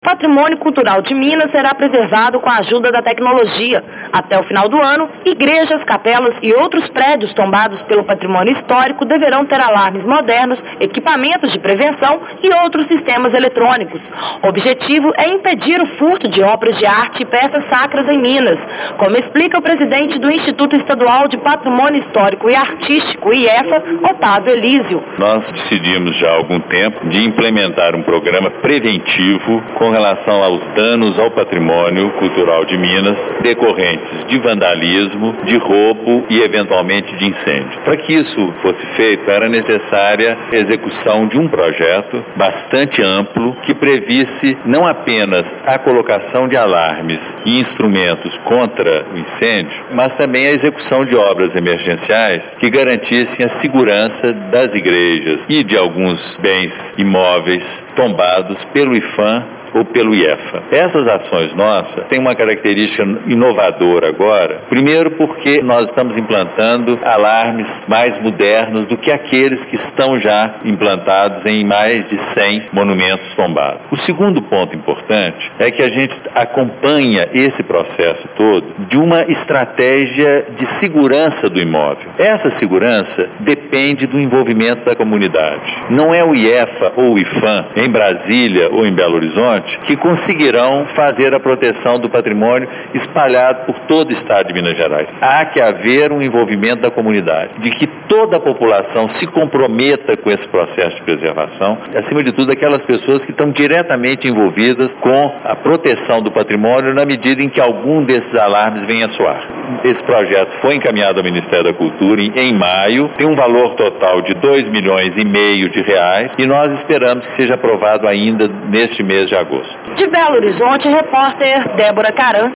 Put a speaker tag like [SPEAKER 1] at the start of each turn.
[SPEAKER 1] patrimônio cultural de Minas será preservado com a ajuda da tecnologia. Até o final do ano, igrejas, capelas e outros prédios tombados pelo patrimônio histórico deverão ter alarmes modernos, equipamentos de prevenção e outros sistemas eletrônicos. O objetivo é impedir o furto de obras de arte e peças sacras em Minas, como explica o presidente do Instituto Estadual de Patrimônio Histórico e Artístico, IEFA, Otávio Elísio.
[SPEAKER 2] Nós decidimos já há algum tempo de implementar um programa preventivo com relação aos danos ao patrimônio cultural de Minas decorrentes de vandalismo, de roubo e eventualmente de incêndio. Para que isso fosse feito, era necessária a execução de um projeto bastante amplo que previsse não apenas a colocação de alarmes e instrumentos contra o incêndio, mas também a execução de obras emergenciais que garantissem a segurança das igrejas e de alguns bens imóveis tombados pelo IPHAN ou pelo IEFA. Essas ações nossas têm uma característica inovadora agora, primeiro porque nós estamos implantando alarmes mais modernos do que aqueles que estão já implantados em mais de 100 monumentos tombados. O segundo ponto importante é que a gente acompanha esse processo todo de uma estratégia de segurança do imóvel. Essa segurança depende do envolvimento da comunidade. Não é o IEFA ou o IPHAN em Brasília ou em Belo Horizonte que conseguirão fazer a proteção do patrimônio espalhado por todo o estado de Minas Gerais. Há que haver um envolvimento da comunidade, de que toda a população se comprometa com esse processo de preservação, acima de tudo aquelas pessoas que estão diretamente envolvidas com a proteção do patrimônio na medida em que algum desses alarmes venha a soar. Esse projeto foi encaminhado ao Ministério da Cultura em maio, tem um valor total de R$2,5 milhões e nós esperamos que seja aprovado ainda neste mês de agosto.
[SPEAKER 1] De Belo Horizonte, repórter Débora Caran.